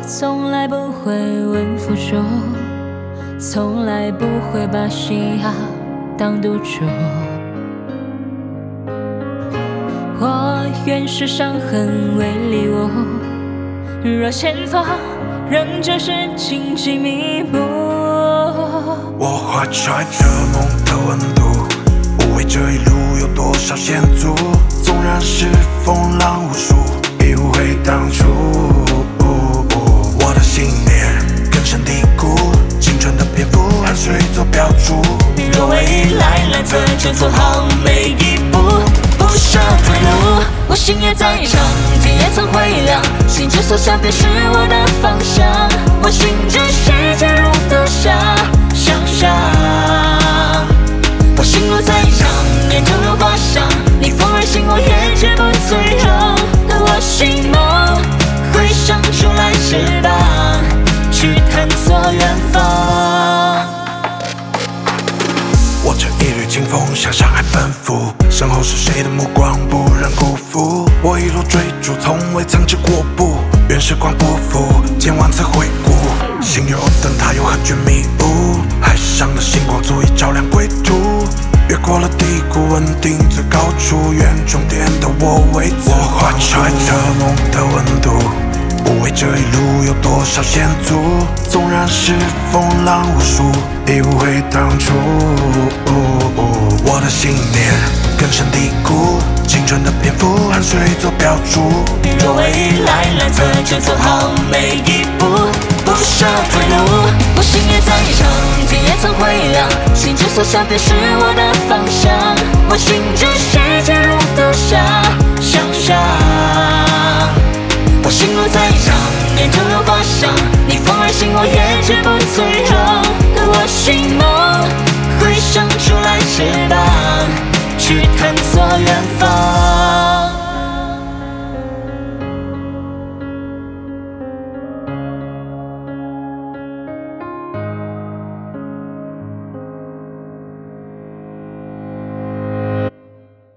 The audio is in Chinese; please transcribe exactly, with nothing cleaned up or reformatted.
从来不会问付出，从来不会把心要当赌注。我愿是伤痕为礼物，若前方仍旧是荆棘密布。 我怀揣着梦的温度，无畏这一路有多少险阻，纵然是风浪无数，义无悔当初。我的信念根深蒂固，青春的篇幅汗水做标注。 若未来来侧就走好每一步，不舍退路。我心也在唱，天也曾灰亮，心之所向便是我的方向。我心知世界如得下想象，我心路在唱，念中有花香，逆风而行，我也绝不退让。我心梦会生出来翅膀，去探索远方。 我这一缕清风向上海奔赴，身后是谁的目光不忍辜负。我一路追逐，从未曾止过步，愿时光不负，千万次回顾。心有灯塔，又何惧迷雾？海上的星光足以照亮归途。越过了低谷，稳定最高处，愿终点的我为自我怀揣着梦的温度，无畏这一路有多少险阻，纵然是风浪无数，义无悔当初。我的信念根深蒂固，青春的篇幅汗水做标注。 若未来来侧就走好每一步，不舍退路。我心也在唱，天也曾灰亮，心之所向便是我的方向。我心知世界如得下